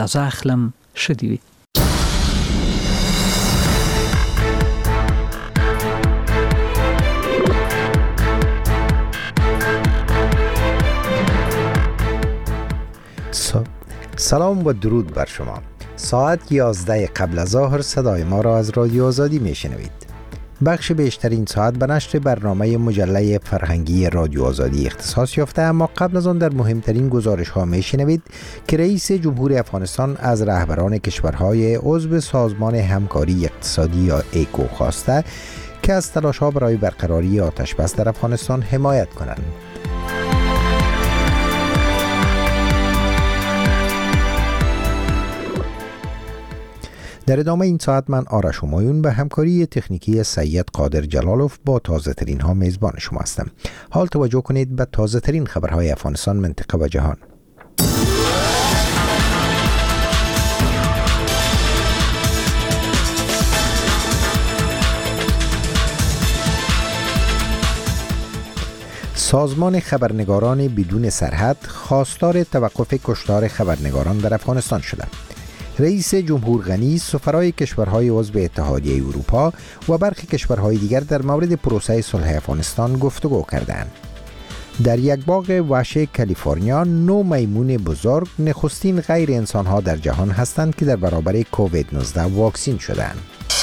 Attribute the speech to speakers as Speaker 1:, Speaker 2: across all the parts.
Speaker 1: از اخلم شدیوی.
Speaker 2: سلام و درود بر شما. ساعت 11 قبل از ظهر صدای ما را از رادیو آزادی میشنوید. بخش بیشترین ساعت به نشر برنامه مجله فرهنگی رادیو آزادی اختصاص یافته، اما قبل از آن در مهمترین گزارش ها میشنوید که رئیس جمهور افغانستان از رهبران کشورهای عضو سازمان همکاری اقتصادی یا ایکو خواسته که از تلاش ها برای برقراری آتش بس در افغانستان حمایت کنند. در ادامه این ساعت من آرش همایون به همکاری تکنیکی سید قادر جلالوف با تازه ترین ها میزبان شما هستم. حال توجه کنید به تازه ترین خبرهای افغانستان، منطقه و جهان. سازمان خبرنگاران بدون سرحد خواستار توقف کشتار خبرنگاران در افغانستان شده. رئیس جمهور غنی سفرای کشورهای عضو اتحادیه اروپا و برخی کشورهای دیگر در مورد پروسه صلح افغانستان گفتگو کردند. در یک باغ وحش کالیفرنیا 9 میمون بزرگ نخستین غیر انسانها در جهان هستند که در برابر کووید 19 واکسین شدند.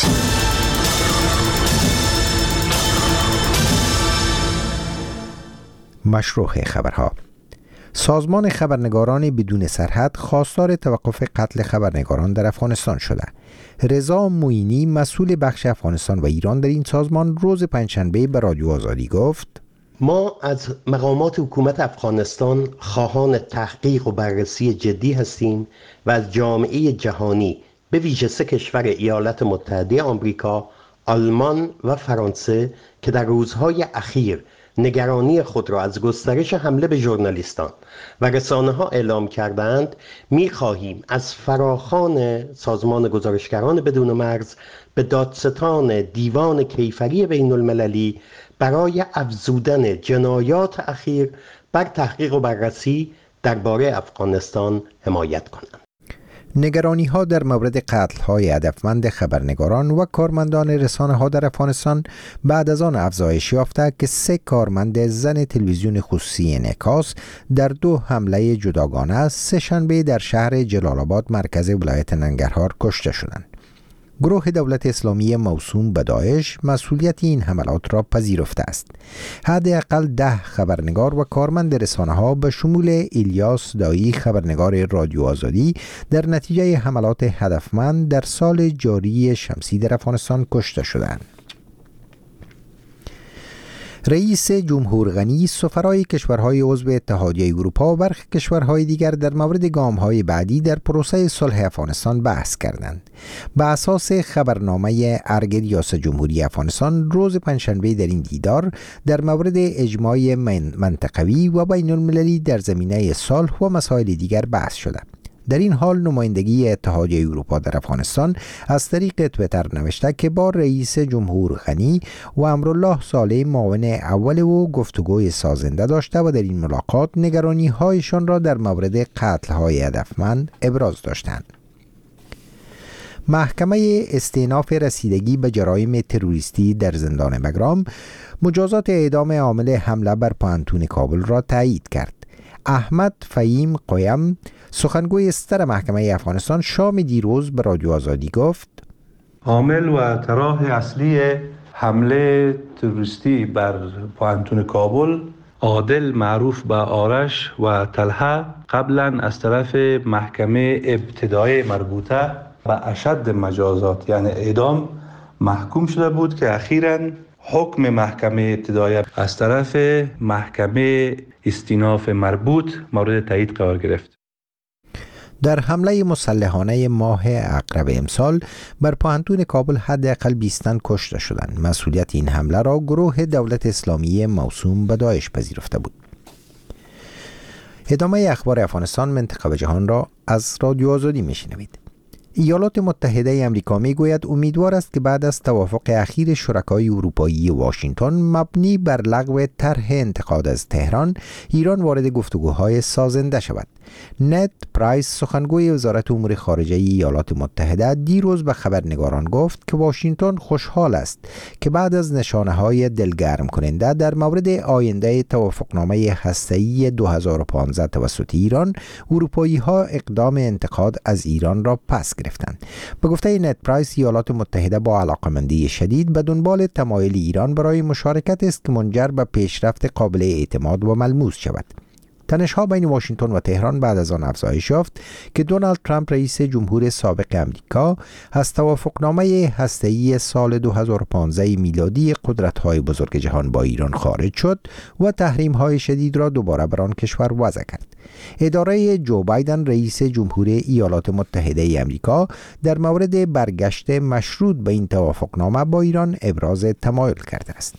Speaker 2: مشروع خبرها. سازمان خبرنگاران بدون سرحد خواستار توقف قتل خبرنگاران در افغانستان شده. رضا موینی مسئول بخش افغانستان و ایران در این سازمان روز پنجشنبه به رادیو آزادی گفت:
Speaker 3: ما از مقامات حکومت افغانستان خواهان تحقیق و بررسی جدی هستیم و از جامعه جهانی به ویژه 3 کشور ایالات متحده آمریکا، آلمان و فرانسه که در روزهای اخیر نگرانی خود را از گسترش حمله به ژورنالیستان و رسانه‌ها اعلام کردند، می‌خواهیم از فراخوان سازمان گزارشگران بدون مرز به دادستان دیوان کیفری بین المللی برای افزودن جنایات اخیر بر تحقیق و بررسی درباره افغانستان حمایت کنند.
Speaker 2: نگرانی ها در مورد قتل های هدفمند خبرنگاران و کارمندان رسانه ها در افغانستان بعد از آن افزایش یافته که 3 کارمند زن تلویزیون خصوصی انعکاس در 2 حمله جداگانه سه‌شنبه در شهر جلال آباد مرکز ولایت ننگرهار کشته شدند. گروه دولت اسلامی موسوم به داعش مسئولیت این حملات را پذیرفته است. حداقل 10 خبرنگار و کارمند رسانه‌ها به شمول الیاس دایی خبرنگار رادیو آزادی در نتیجه حملات هدفمند در سال جاری شمسی در افغانستان کشته شدند. رئیس جمهور غنی سفرای کشورهای عضو اتحادیه اروپا و برخی کشورهای دیگر در مورد گام‌های بعدی در پروسه صلح افغانستان بحث کردند. به اساس خبرنامه ارگ ریاست جمهوری افغانستان روز پنجشنبه در این دیدار در مورد اجماع منطقوی و بین المللی در زمینه صلح و مسائل دیگر بحث شده. در این حال نمایندگی اتحادیه اروپا در افغانستان از طریق تویتر نوشته که با رئیس جمهور غنی و امرالله صالح معاون اول او گفتگوی سازنده داشته و در این ملاقات نگرانی هایشان را در مورد قتل های هدفمند ابراز داشتند. محکمه استئناف رسیدگی به جرایم تروریستی در زندان بگرام مجازات اعدام عامل حمله بر پوهنتون کابل را تایید کرد. احمد فهیم قیم سخنگوی صدر محکمه افغانستان شام دیروز به رادیو آزادی گفت:
Speaker 4: عامل و طراح اصلی حمله تروریستی بر پوهنتون کابل عادل معروف به آرش و طلحه قبلا از طرف محکمه ابتدایی مربوطه به اشد مجازات یعنی اعدام محکوم شده بود که اخیراً حکم محکمه ابتدایی از طرف محکمه استئناف مربوط مورد تایید قرار گرفت.
Speaker 2: در حمله مسلحانه ماه اقرب امسال بر پوهنتون کابل حداقل 20 تن کشته شدند. مسئولیت این حمله را گروه دولت اسلامی موسوم به داعش پذیرفته بود. ادامه اخبار افغانستان، منطقه و جهان را از رادیو آزادی میشنوید. ایالات متحده آمریکا میگوید امیدوار است که بعد از توافق اخیر شرکای اروپایی واشنگتن مبنی بر لغو طرح انتقاد از تهران، ایران وارد گفتگوهای سازنده شود. نت پرایس سخنگوی وزارت امور خارجه ایالات متحده دیروز به خبرنگاران گفت که واشنگتن خوشحال است که بعد از نشانه‌های دلگرم کننده در مورد آینده توافقنامه هسته‌ای 2015 توسط ایران، اروپایی‌ها اقدام انتقاد از ایران را پس گرفتند. به گفته نت پرایس، ایالات متحده با علاقمندی شدید به دنبال تمایل ایران برای مشارکت است که منجر به پیشرفت قابل اعتماد و ملموس شود. تنش‌ها بین واشنگتن و تهران بعد از آن افزایش یافت که دونالد ترامپ رئیس جمهور سابق آمریکا از توافقنامه هسته‌ای سال 2015 میلادی قدرت‌های بزرگ جهان با ایران خارج شد و تحریم‌های شدید را دوباره بر آن کشور وضع کرد. اداره جو بایدن رئیس جمهور ایالات متحده آمریکا در مورد برگشت مشروط به این توافقنامه با ایران ابراز تمایل کرده است.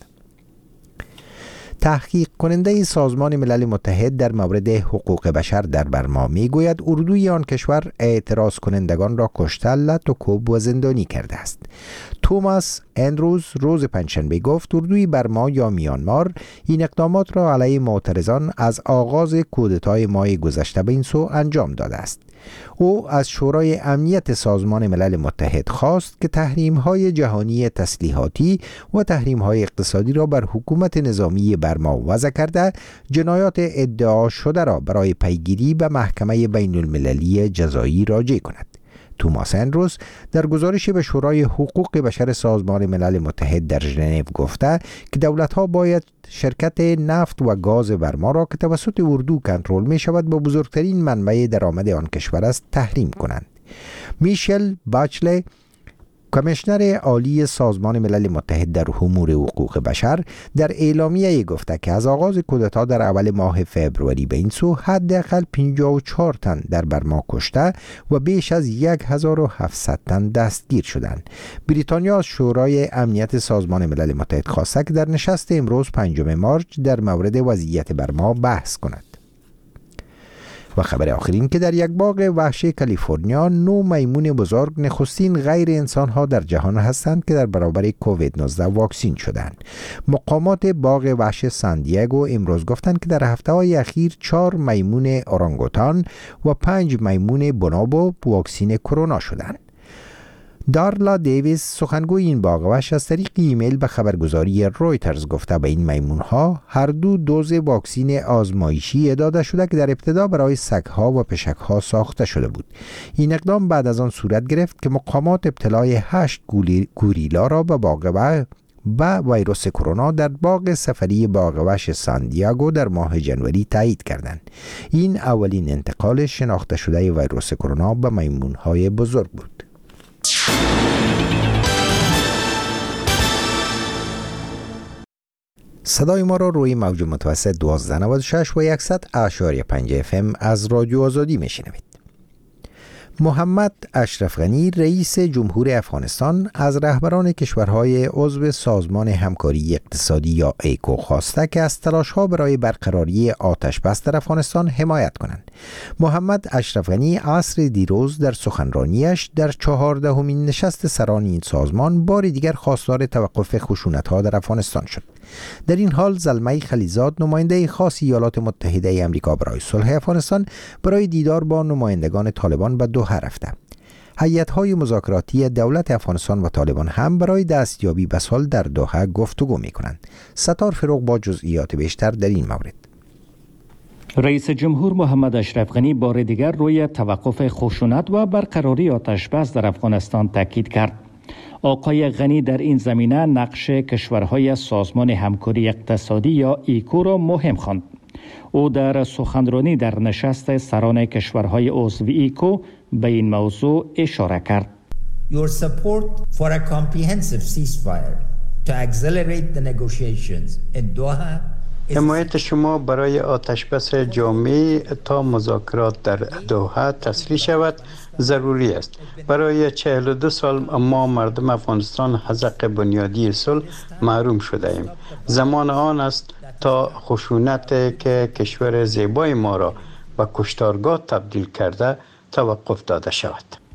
Speaker 2: تحقیق کننده سازمان ملل متحد در مورد حقوق بشر در برما میگوید اردوی آن کشور اعتراض کنندگان را کشته، لط و کوب و زندانی کرده است. توماس اندروز روز پنجشنبه گفت اردوی برما یا میانمار این اقدامات را علیه معترضان از آغاز کودتای ماه گذشته به این سو انجام داده است. او از شورای امنیت سازمان ملل متحد خواست که تحریم‌های جهانی تسلیحاتی و تحریم‌های اقتصادی را بر حکومت نظامی برما وضع کرده، جنایات ادعا شده را برای پیگیری به محکمه بین المللی جزایی راجع کند. توماس اندروز در گزارشی به شورای حقوق بشر سازمان ملل متحد در ژنو گفته که دولت‌ها باید شرکت نفت و گاز برما را که توسط اردو کنترل می شود با بزرگترین منبع درآمد آن کشور است تحریم کنند. میشل باچله، کمیشنر عالی سازمان ملل متحد در امور حقوق بشر، در اعلامیه گفته که از آغاز کودتا در اول ماه فوریه به این سو حداقل 54 تن در برما کشته و بیش از 1700 تن دستگیر شدند. بریتانیا از شورای امنیت سازمان ملل متحد خواسته که در نشست امروز 5 مارس در مورد وضعیت برما بحث کند. و خبر آخرین که در یک باغ وحشی کالیفرنیا 9 میمون بزرگ نخستین غیر انسان ها در جهان هستند که در برابر کووید 19 واکسین شدند. مقامات باغ وحش سان دیگو امروز گفتند که در هفته‌های اخیر 4 میمون اورانگوتان و 5 میمون بونوبو واکسین کرونا شدند. دارلا دیویس، سخنگوی این باغ وحش، از طریق ایمیل به خبرگزاری رویترز گفته به این میمونها هر دو دوز واکسین آزمایشی داده شده که در ابتدا برای سگها و پشکها ساخته شده بود. این اقدام بعد از آن صورت گرفت که مقامات ابتلای 8 گوریلا را به ویروس کرونا در باغ سفری باغ وحش سان دیگو در ماه ژانویه تایید کردند. این اولین انتقال شناخته شده ویروس کرونا به میمونهای بزرگ بود. صدای ما را روی موج متوسط 1296 و 100.5 FM از رادیو آزادی میشنوید. محمد اشرف غنی رئیس جمهور افغانستان از رهبران کشورهای عضو سازمان همکاری اقتصادی یا ایکو خواسته که از تلاش‌ها برای برقراری آتش بس در افغانستان حمایت کنند. محمد اشرف غنی عصر دیروز در سخنرانیش در 14مین نشست سران این سازمان بار دیگر خواستار توقف خشونت‌ها در افغانستان شد. در این حال زلمه خلیزاد، نماینده خاص ایالات متحده آمریکا برای صلح افغانستان، برای دیدار با نمایندگان طالبان به دوحه رفته. هیئت‌های مذاکراتی دولت افغانستان و طالبان هم برای دستیابی به صلح در دوحه گفتگو می‌کنند. ستار فروغ با جزئیات بیشتر در این مورد.
Speaker 1: رئیس جمهور محمد اشرف غنی بار دیگر روی توقف خشونت و برقراری آتش بس در افغانستان تاکید کرد. آقای غنی در این زمینه نقش کشورهای سازمان همکاری اقتصادی یا ایکو را مهم خواند. او در سخنرانی در نشست سران کشورهای عضو ایکو به این موضوع اشاره کرد.
Speaker 5: Your support for a comprehensive ceasefire to accelerate the negotiations in Doha.
Speaker 6: حمایت شما برای آتشبس جامع تا مذاکرات در دوحه تسریع شود ضروری است. برای 42 سال ما مردم افغانستان از حق بنیادی صلح محروم شده ایم. زمان آن است تا خشونت که کشور زیبای ما را به کشتارگاه تبدیل کرده توقف داده شود.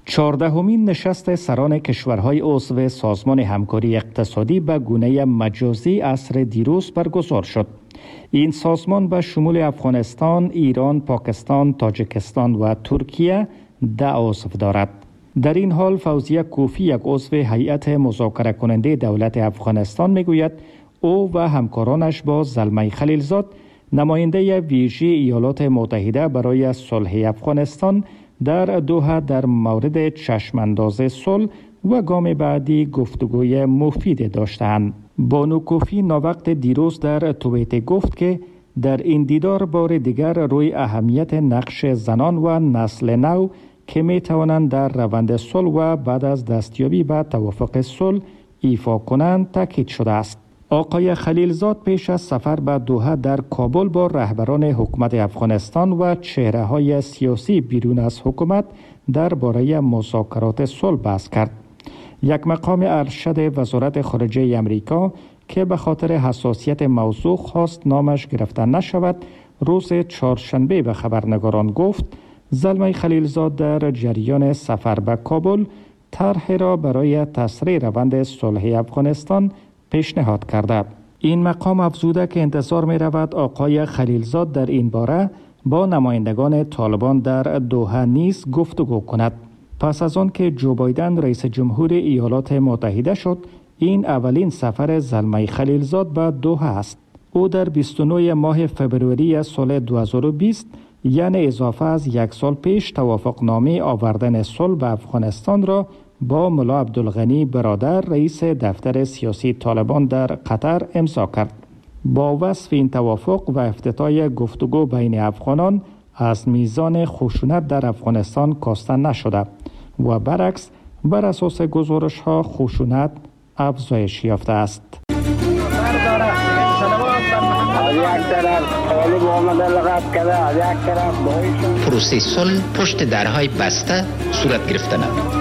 Speaker 1: 14مین نشست سران کشورهای عضو سازمان همکاری اقتصادی به گونه مجازی عصر دیروز برگزار شد. این سازمان به شمول افغانستان، ایران، پاکستان، تاجیکستان و ترکیه 10 عضو دارد. در این حال فوزیه کوفی، یک عضو هیئت مذاکره کننده دولت افغانستان، میگوید او و همکارانش با زلمه خلیلزاد، نماینده ویژه ایالات متحده برای صلح افغانستان، در دوحه در مورد چشمانداز صلح و گام بعدی گفتگوی مفید داشتند. بانو کوفی ناوقت دیروز در توییت گفت که در این دیدار بار دیگر روی اهمیت نقش زنان و نسل نو که می توانند در روند صلح و بعد از دستیابی به توافق صلح ایفا کنند تاکید شده است. آقای خلیلزاد پیش از سفر به دوحه در کابل با رهبران حکومت افغانستان و چهره‌های سیاسی بیرون از حکومت درباره مذاکرات صلح بحث کرد. یک مقام ارشد وزارت خارجه امریکا که به خاطر حساسیت موضوع خواست نامش گرفته نشود، روز چهارشنبه به خبرنگاران گفت زلمه خلیلزاد در جریان سفر به کابل طرحی را برای تسریع روند صلح افغانستان پیشنهاد کرده. این مقام افزوده که انتظار می رود آقای خلیلزاد در این باره با نمایندگان طالبان در دوحه نیز گفتگو کند. پس از آن که جو بایدن رئیس جمهور ایالات متحده شد، این اولین سفر زلمه خلیلزاد به دوحه است. او در 29 ماه فبروری سال 2020 یعنی اضافه از 1 سال پیش توافقنامه آوردن صلح به افغانستان را با ملا عبدالغنی برادر رئیس دفتر سیاسی طالبان در قطر امضا کرد. با وصف این توافق و افتتاح گفتگو بین افغانان از میزان خشونت در افغانستان کاسته نشده و برعکس بر اساس گزارش‌ها خشونت افزایش یافته است.
Speaker 7: پروسه صلح پشت درهای بسته صورت گرفته نمید.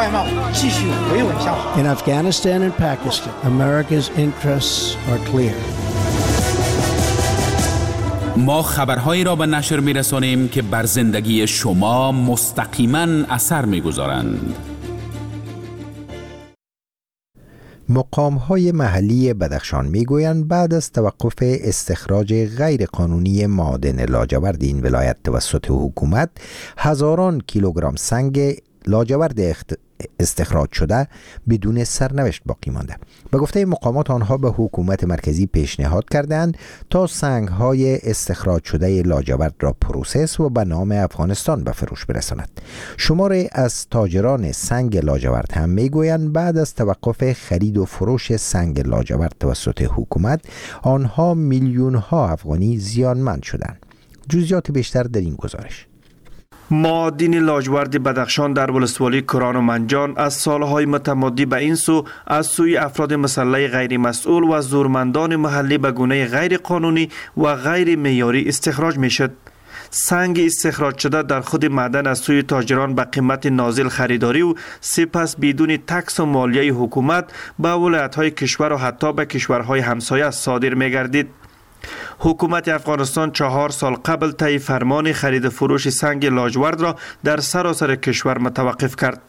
Speaker 8: In Afghanistan and Pakistan, America's interests are clear.
Speaker 9: ما خبرهایی را به نشر می‌رسانیم که بر زندگی شما مستقیما اثر می‌گذارند.
Speaker 2: مقام‌های محلی بدخشان می‌گویند بعد از توقف استخراج غیرقانونی معادن لاجورد این ولایت توسط حکومت، هزاران کیلوگرم سنگ لاجورد استخراج شده بدون سرنوشت باقی مانده. به گفته مقامات آنها به حکومت مرکزی پیشنهاد کردند تا سنگ‌های استخراج شده لاجورد را پروسس و به نام افغانستان به فروش برساند. شماری از تاجران سنگ لاجورد هم میگویند بعد از توقف خرید و فروش سنگ لاجورد توسط حکومت، آنها میلیون‌ها افغانی زیانمند شدند. جزئیات بیشتر در این گزارش.
Speaker 10: معادن لاجورد بدخشان در ولسوالی کران و منجان از سالهای متمادی به این سو از سوی افراد مسلح غیر مسئول و زورمندان محلی به گونه غیر قانونی و غیر معیاری استخراج می شد. سنگ استخراج شده در خود معدن از سوی تاجران به قیمت نازل خریداری و سپس بدون تکس و مالیه حکومت به ولایت‌های کشور و حتی به کشورهای همسایه صادر می گردید. حکومت افغانستان 4 سال قبل طی فرمان خرید فروش سنگ لاجورد را در سراسر کشور متوقف کرد.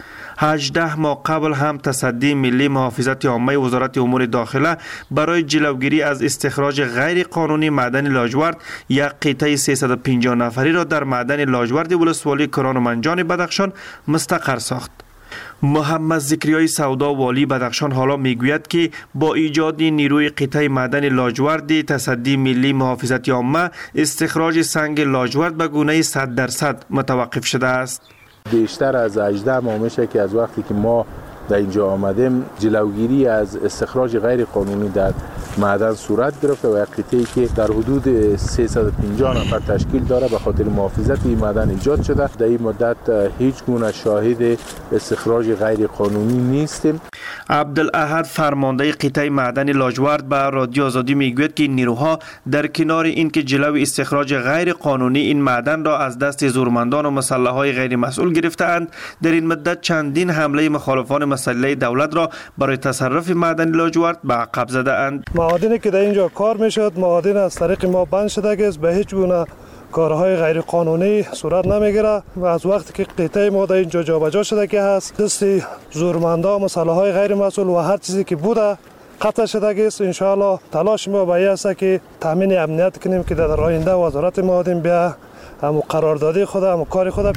Speaker 10: 18 ماه قبل هم تصدی ملی محافظت عامه وزارت امور داخله برای جلوگیری از استخراج غیر قانونی معدن لاجورد یک قطعه 350 نفری را در معدن لاجورد ولسوالی کران و منجان بدخشان مستقر ساخت. محمد ذکریای سودا والی بدخشان حالا میگوید که با ایجاد نیروی قطعه معدن لاجورد تصدی ملی محافظت عامه استخراج سنگ لاجورد به گونه 100% متوقف شده است.
Speaker 11: بیشتر از 18 ماه میشه که از وقتی که ما در اینجا آمدیم جلوگیری از استخراج غیر قانونی در معدن صورت گرفته و یک قطعه‌ای که در حدود 350 نفر تشکیل داره به خاطر محافظت این معدن ایجاد شده. در این مدت هیچ گونه شاهد استخراج غیر قانونی نیستیم.
Speaker 10: عبدالاحد فرمانده قطعه معدن لاجورد به رادیو آزادی میگوید که نیروها در کنار اینکه جلوی استخراج غیر قانونی این معدن را از دست زورمندان و مسلح‌های غیر مسئول گرفته‌اند، در این مدت چندین حمله مخالفان مسلح دولت را برای تصرف معدن لاجورد به عقب زده اند.
Speaker 12: معادنی که در اینجا کار میشد، معادن از طریق ما بند شده است، به هیچ گونه کارهای غیر قانونی صورت نمیگیره و از وقتی که قطعه ما در اینجا جابجا شده که هست دست زورمندان و مسئله غیر مسئول و هر چیزی که بوده قطع شده است. ان شاء الله تلاش ما به است که تامین امنیت کنیم که در آینده وزارت معادن بیا هم قراردادی خود هم کار خود